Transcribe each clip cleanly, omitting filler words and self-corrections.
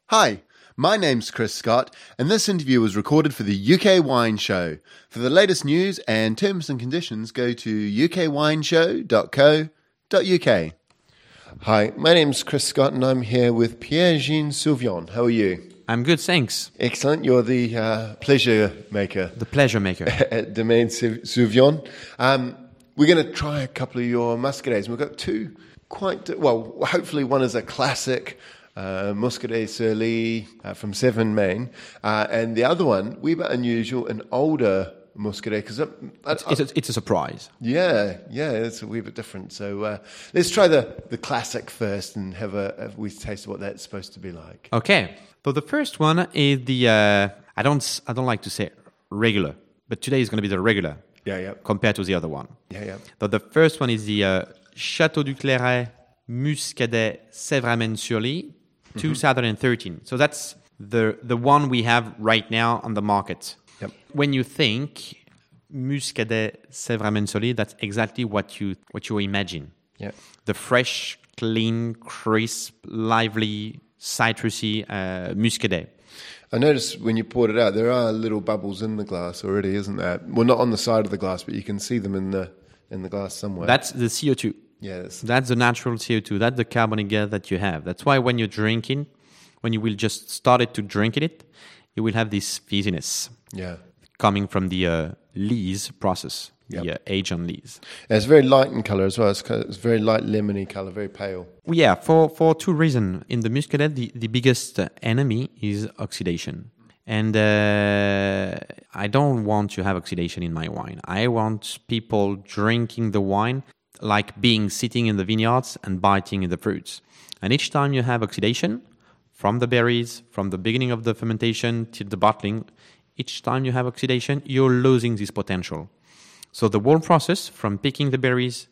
Hi, my name's Chris Scott, and this interview was recorded for the UK Wine Show. For the latest news and terms and conditions, go to ukwineshow.co.uk. Hi, my name's Chris Scott, and I'm here with Pierre-Jean Souvion. How are you? I'm good, thanks. Excellent. You're the pleasure maker. The pleasure maker. At Domaine Souvion. We're going to try a couple of your muscadets. We've got two hopefully one is a classic Muscadet sur Lie from Severn, Maine. And the other one, wee bit unusual, an older Muscadet. It's a surprise. Yeah, it's a wee bit different. So let's try the classic first and have a taste of what that's supposed to be like. Okay. So the first one is the, I don't like to say regular, but today is going to be the regular. Yeah. Compared to the other one. Yeah. So the first one is the Château du Clairet Muscadet Sévramen-sur-Lie 2013. So that's the one we have right now on the market. Yep. When you think Muscadet Sévramen-sur-Lie, that's exactly what you imagine. Yeah. The fresh, clean, crisp, lively, citrusy Muscadet. I noticed when you poured it out, there are little bubbles in the glass already, isn't there? Well, not on the side of the glass, but you can see them in the glass somewhere. That's the CO2. Yes. That's the natural CO2. That's the carbonic gas that you have. That's why when you're drinking, when you will just start to drink it, you will have this fizziness. Yeah. Coming from the lees process, the age on lees. And it's very light in colour as well. It's very light lemony colour, very pale. Yeah, for two reasons. In the Muscadet, the biggest enemy is oxidation. And I don't want to have oxidation in my wine. I want people drinking the wine like sitting in the vineyards and biting in the fruits. And each time you have oxidation, from the berries, from the beginning of the fermentation till the bottling, each time you have oxidation, you're losing this potential. So the whole process from picking the berries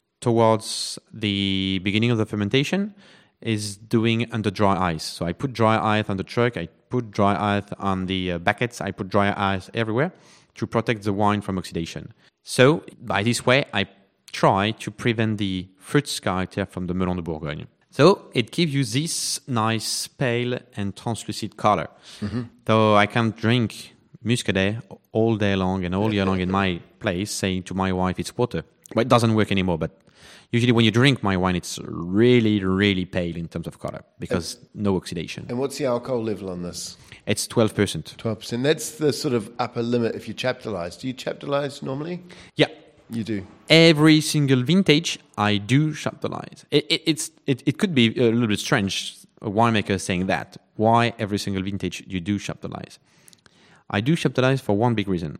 towards the beginning of the fermentation is doing under dry ice. So I put dry ice on the truck, I put dry ice on the buckets, I put dry ice everywhere to protect the wine from oxidation. So by this way, I try to prevent the fruits character from the Melon de Bourgogne. So it gives you this nice pale and translucid color. Mm-hmm. So I can drink Muscadet all day long and all year long in my place, saying to my wife it's water. Well, it doesn't work anymore, but usually when you drink my wine, it's really, really pale in terms of color because no oxidation. And what's the alcohol level on this? It's 12%. 12%. That's the sort of upper limit if you chaptalize. Do you chaptalize normally? Yeah. You do? Every single vintage, I do chaptalize. It could be a little bit strange, a winemaker saying that. Why every single vintage you do chaptalize? I do chaptalize for one big reason.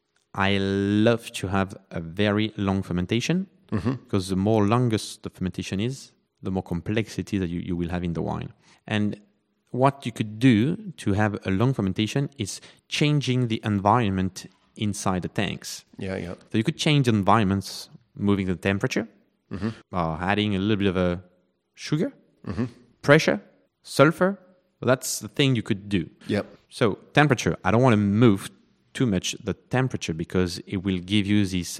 I love to have a very long fermentation because the more longest the fermentation is, the more complexity that you will have in the wine. And what you could do to have a long fermentation is changing the environment inside the tanks. Yeah. So you could change the environments, moving the temperature, adding a little bit of a sugar, pressure, sulfur. That's the thing you could do. Yep. So temperature, I don't want to move too much the temperature because it will give you this,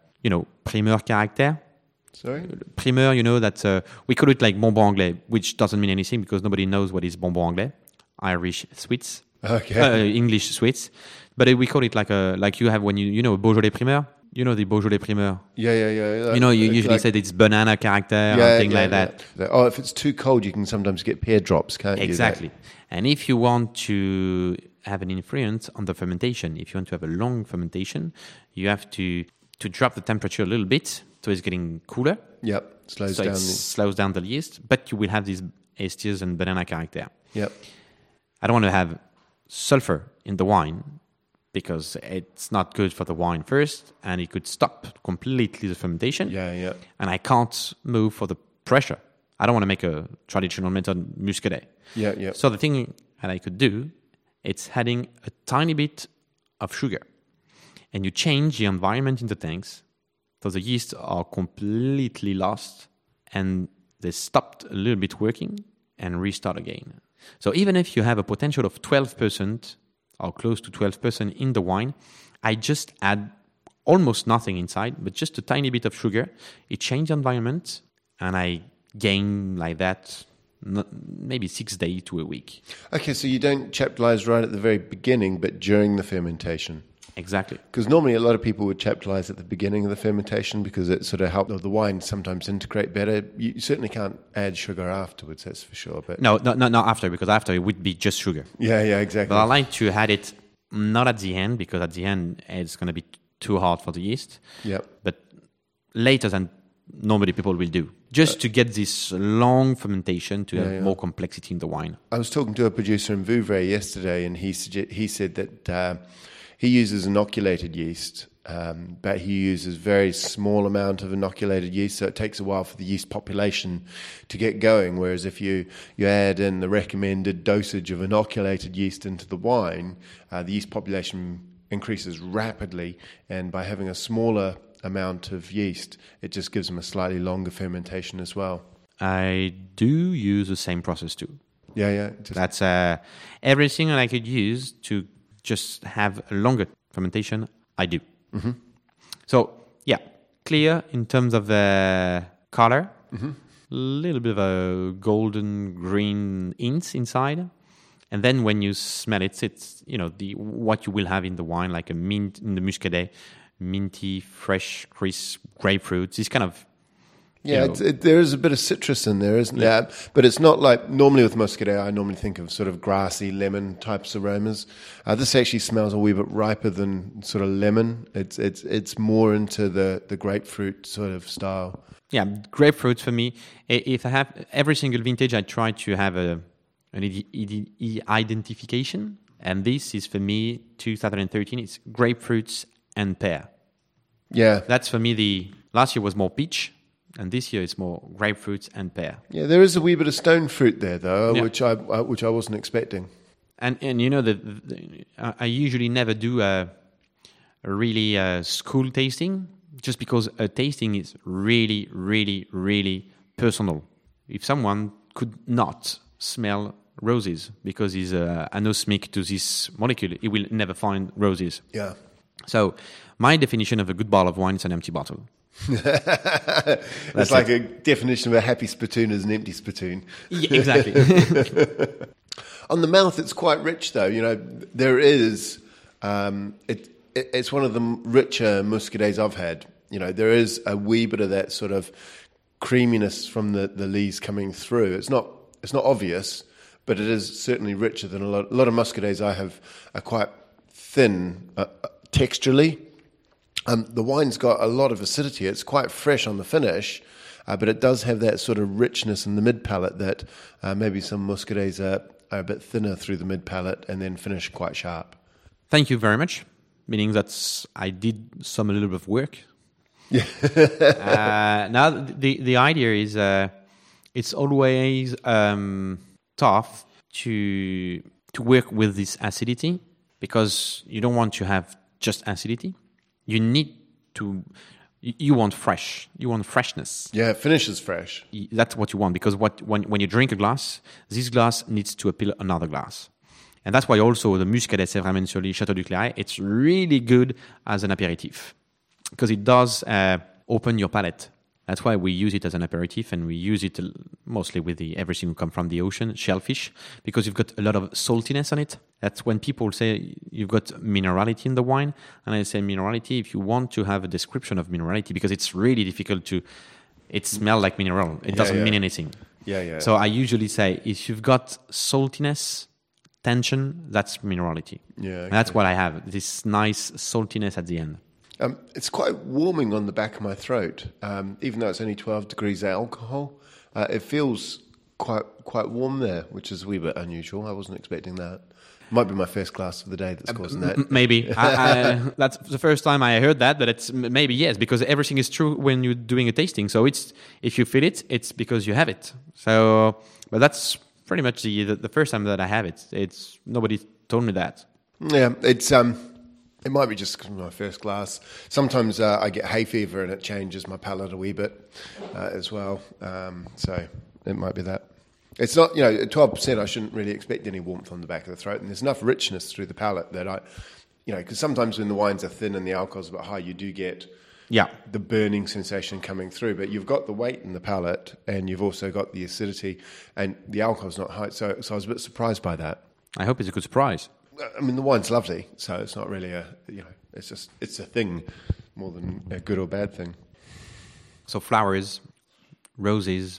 primeur caractère. Sorry? Primeur, that we call it like bonbon anglais, which doesn't mean anything because nobody knows what is bonbon anglais. Irish sweets. Okay. English sweets. But we call it like you have when you know Beaujolais primeur. You know the Beaujolais primeur. Yeah. You usually say it's banana character or thing like that. Oh, if it's too cold, you can sometimes get pear drops, can't you? Exactly. And if you want to have an influence on the fermentation, if you want to have a long fermentation, you have to drop the temperature a little bit so it's getting cooler. Yep. Slows down the yeast, but you will have these esters and banana character. Yep. I don't want to have sulfur in the wine because it's not good for the wine first, and it could stop completely the fermentation. Yeah. And I can't move for the pressure. I don't want to make a traditional method Muscadet. Yeah. So the thing that I could do, it's adding a tiny bit of sugar. And you change the environment in the tanks, so the yeast are completely lost, and they stopped a little bit working and restart again. So even if you have a potential of 12% or close to 12% in the wine, I just add almost nothing inside, but just a tiny bit of sugar. It changes the environment, and I gain like that maybe 6 days to a week. Okay, so you don't chaptalize right at the very beginning, but during the fermentation. Exactly. Because normally a lot of people would chaptalize at the beginning of the fermentation because it sort of helps the wine sometimes integrate better. You certainly can't add sugar afterwards, that's for sure. But No, not after, because after it would be just sugar. yeah, exactly. But I like to add it not at the end, because at the end it's going to be too hard for the yeast. Yep. But later than normally people will do, just to get this long fermentation to have more complexity in the wine. I was talking to a producer in Vouvray yesterday, and he said that he uses inoculated yeast, but he uses very small amount of inoculated yeast, so it takes a while for the yeast population to get going. Whereas if you add in the recommended dosage of inoculated yeast into the wine, the yeast population increases rapidly, and by having a smaller amount of yeast, it just gives them a slightly longer fermentation as well. I do use the same process too. Yeah. That's everything that I could use to just have a longer fermentation, I do. Mm-hmm. So, yeah, clear in terms of color, a little bit of a golden green hints inside. And then when you smell it, it's what you will have in the wine, like a mint in the Muscadet, minty, fresh, crisp grapefruit. This kind of there is a bit of citrus in there, isn't there? But it's not like normally with Muscadet. I normally think of sort of grassy lemon types aromas. This actually smells a wee bit riper than sort of lemon. It's more into the grapefruit sort of style. Yeah, grapefruit for me. If I have every single vintage, I try to have an identification, and this is for me 2013. It's grapefruits and pear. Yeah, that's for me. Last year was more peach. And this year it's more grapefruits and pear. Yeah, there is a wee bit of stone fruit there, though, which I wasn't expecting. And I usually never do a really school tasting, just because a tasting is really, really, really personal. If someone could not smell roses because he's anosmic to this molecule, he will never find roses. Yeah. So my definition of a good bottle of wine is an empty bottle. It's like a definition of a happy spittoon is an empty spittoon. Yeah, exactly. On the mouth, it's quite rich, though. There is. It's one of the richer muscadets I've had. There is a wee bit of that sort of creaminess from the lees coming through. It's not obvious, but it is certainly richer than a lot of muscadets I have are quite thin texturally. The wine's got a lot of acidity. It's quite fresh on the finish, but it does have that sort of richness in the mid-palate that maybe some muscadets are a bit thinner through the mid-palate and then finish quite sharp. Thank you very much, meaning that I did a little bit of work. Yeah. Now, the idea is it's always tough to work with this acidity, because you don't want to have just acidity. You need to. You want fresh. You want freshness. Yeah, it finishes fresh. That's what you want, because when you drink a glass, this glass needs to appeal another glass, and that's why also the Muscadet Sévrain-Mensioli Château du Claret, it's really good as an aperitif, because it does open your palate. That's why we use it as an aperitif, and we use it mostly with everything that comes from the ocean, shellfish, because you've got a lot of saltiness on it. That's when people say you've got minerality in the wine, and I say minerality if you want to have a description of minerality, because it's really difficult to. It smells like mineral. It doesn't mean anything. Yeah. So I usually say if you've got saltiness, tension, that's minerality. Yeah. Okay. And that's what I have. This nice saltiness at the end. It's quite warming on the back of my throat, even though it's only 12 degrees alcohol. It feels quite warm there, which is a wee bit unusual. I wasn't expecting that. Might be my first glass of the day that's causing that. Maybe. That's the first time I heard that, but it's maybe yes, because everything is true when you're doing a tasting. So if you feel it, it's because you have it. So, but that's pretty much the first time that I have it. It's nobody told me that. Yeah, it might be just my first glass. Sometimes I get hay fever and it changes my palate a wee bit as well. So it might be that. It's not, at 12%, I shouldn't really expect any warmth on the back of the throat. And there's enough richness through the palate that because sometimes when the wines are thin and the alcohol's a bit high, you do get Yeah. the burning sensation coming through. But you've got the weight in the palate, and you've also got the acidity, and the alcohol's not high. So I was a bit surprised by that. I hope it's a good surprise. I mean, the wine's lovely, so it's not really it's a thing more than a good or bad thing. So flowers, roses.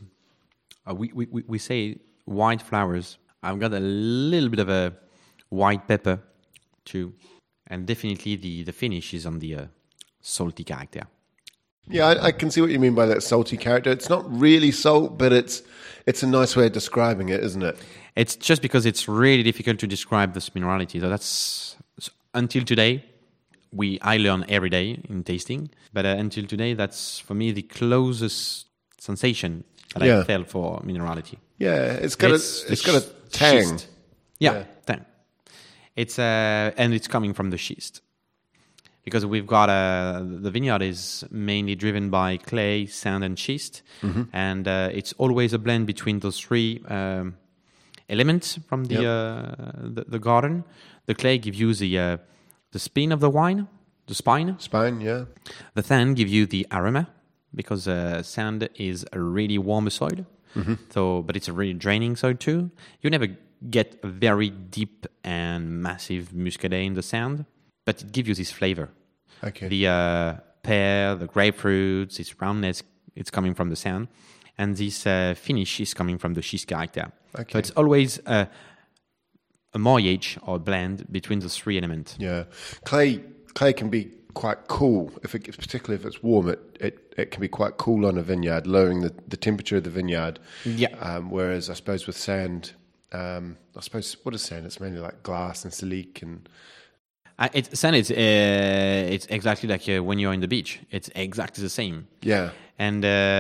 We say white flowers. I've got a little bit of a white pepper too, and definitely the finish is on the salty character. Yeah, I can see what you mean by that salty character. It's not really salt, but it's a nice way of describing it, isn't it? It's just because it's really difficult to describe this minerality. So that's until today. I learn every day in tasting, but until today, that's for me the closest sensation that I felt for minerality. Yeah, it's got a tang. Schist. Yeah, tang. It's and it's coming from the schist, because we've got the vineyard is mainly driven by clay, sand, and schist, and it's always a blend between those three elements from the garden. The clay gives you the spin of the wine, the spine. Spine, yeah. The sand gives you the aroma, because sand is a really warm soil. So, but it's a really draining soil too. You never get a very deep and massive muscadet in the sand, but it gives you this flavor. Okay. The pear, the grapefruits, its roundness, it's coming from the sand, and this finish is coming from the schist character. Okay. So it's always a marriage or blend between the three elements. Yeah, clay can be quite cool, particularly if it's warm. It can be quite cool on a vineyard, lowering the temperature of the vineyard. Yeah. Whereas I suppose with sand, I suppose what is sand? It's mainly like glass and silic and. Sand is it's exactly like when you're in the beach. It's exactly the same. Yeah. And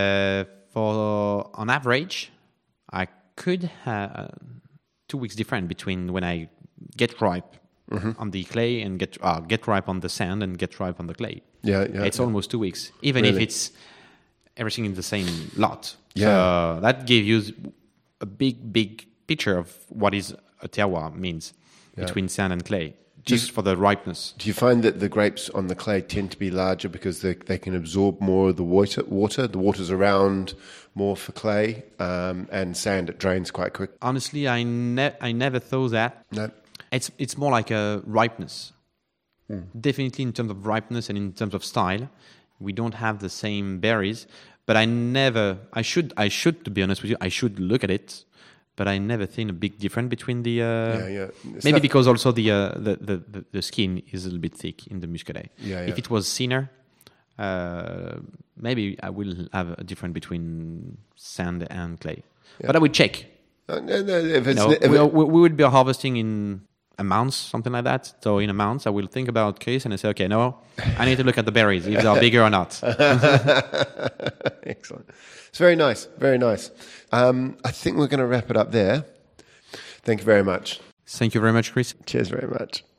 for on average, I could have 2 weeks different between when I get ripe on the clay and get ripe on the sand and get ripe on the clay. Yeah. It's almost 2 weeks, even if it's everything in the same lot. Yeah. So that gives you a big picture of what is a terroir means between sand and clay, just for the ripeness. Do you find that the grapes on the clay tend to be larger because they can absorb more of the water? The water's around more for clay, and sand, it drains quite quick. Honestly, I never thought that. No. It's more like a ripeness. Definitely in terms of ripeness and in terms of style, we don't have the same berries. But I should, to be honest with you, I should look at it. But I never seen a big difference between the. Maybe because also the skin is a little bit thick in the muscadet. If it was thinner, maybe I will have a difference between sand and clay. But I would check. We would be harvesting in a month, something like that. So in a month, I will think about case and I say, okay, no, I need to look at the berries if they are bigger or not. Excellent. It's very nice, very nice. I think we're going to wrap it up there. Thank you very much. Thank you very much, Chris. Cheers very much.